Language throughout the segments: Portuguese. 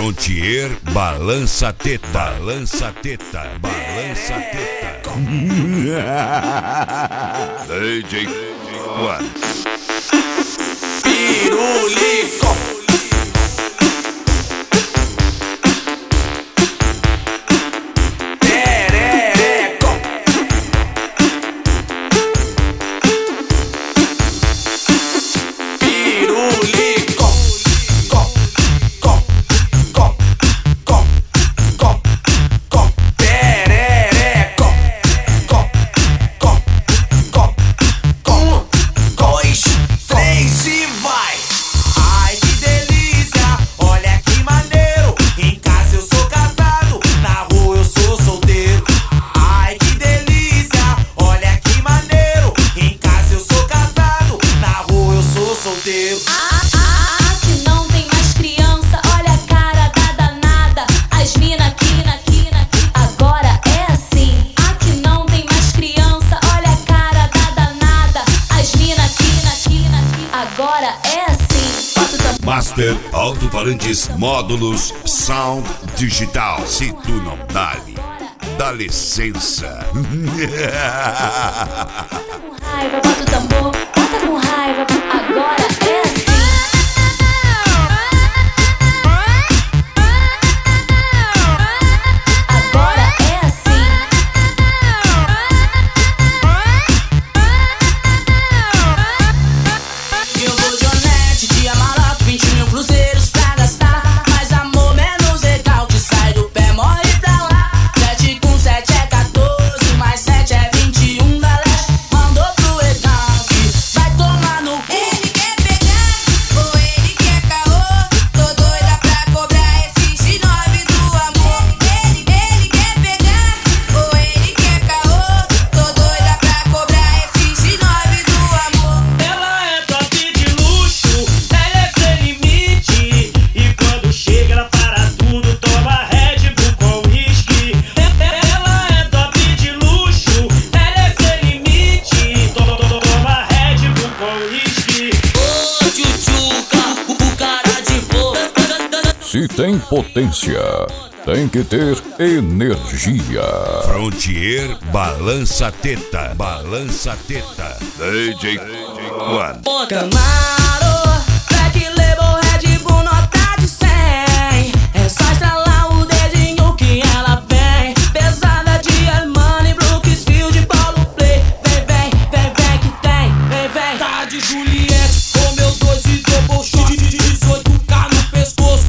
Frontier balança teta, balança teta, balança teta. DJ One. Pirulico. Master Alto-Falantes Módulos Sound Digital. Se tu não dá-lhe, dá licença. Com raiva, bota o tambor, bota com raiva, agora é assim. Se tem potência, tem que ter energia. Frontier balança teta, balança teta. DJ One. Camaro, Black Label, Red Bull, nota de 100. É só estralar o dedinho que ela vem. Pesada de Armani, Brooksfield, Paulo Play. Vem, vem, vem, vem que tem. Vem, vem. Tá de Juliette, com meu 2 e double shot. 18K no pescoço.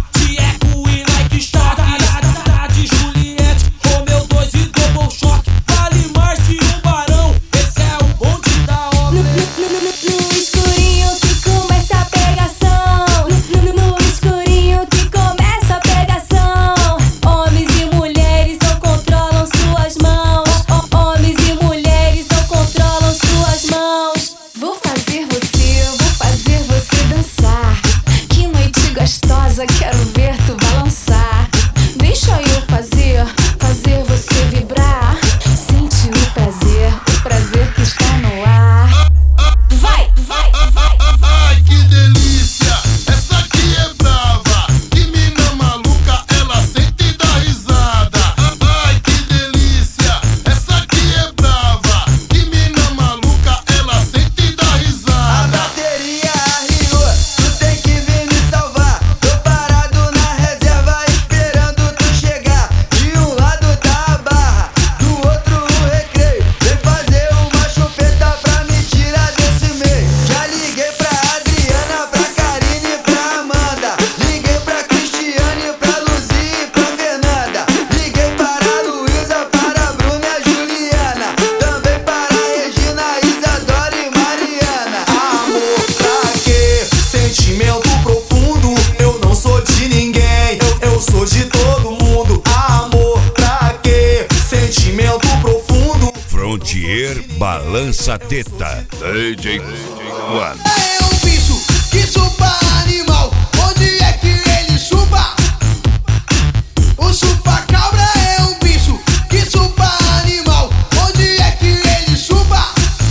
Quero ver tu balançar. Deixa eu fazer você vibrar. Sente o prazer que está no ar. Vai, vai, vai, vai. Ai, que delícia, essa aqui é brava. Que mina maluca, ela sente e dá risada. Ai, que delícia, essa aqui é brava. Que mina maluca, ela sente e dá risada. A bateria arriou, tu tem que vir me salvar. Parado na reserva esperando tu chegar. De um lado tá a barra, do outro o recreio. Vem fazer uma chupeta pra me tirar desse meio. Já liguei pra Adriana, pra Karine e pra Amanda. Liguei pra Cristiane, pra Luzi e pra Fernanda. Liguei para a Luísa, para a Bruna e a Juliana. Também para a Regina, Isadora e Mariana. Amor pra quê? Sentimento profundo. Eu não sou de ninguém, eu sou de todo mundo. Amor pra quê? Sentimento profundo. Frontier balança teta. DJ One. É um bicho que chupa animal. Onde é que ele chupa? O chupa-cabra é um bicho que chupa animal. Onde é que ele chupa?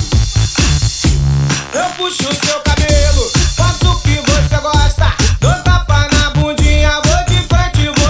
Eu puxo seu cabelo, faço o que você gosta. Dou tapa na bundinha, vou de frente, vou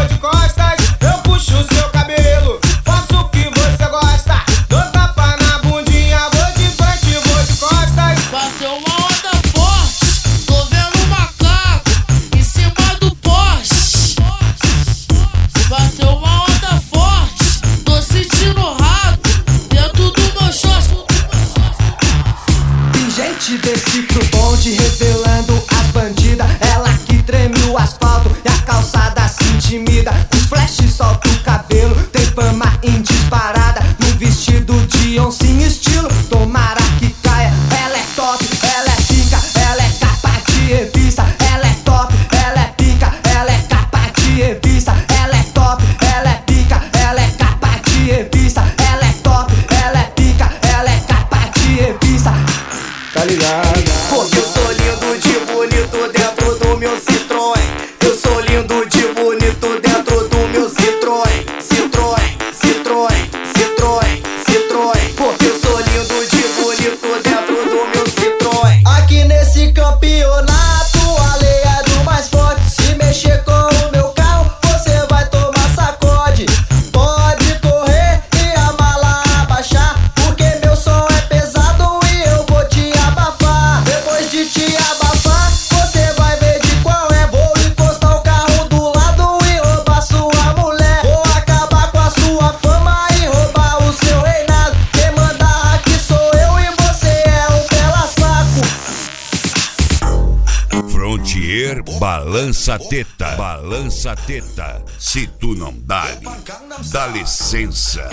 Frontier balança teta, balança teta. Se tu não dá licença.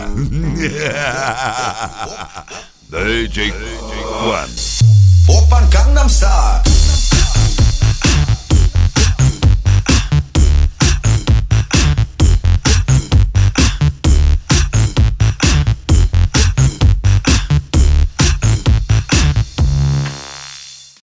DJ One. Open Gangnam Style.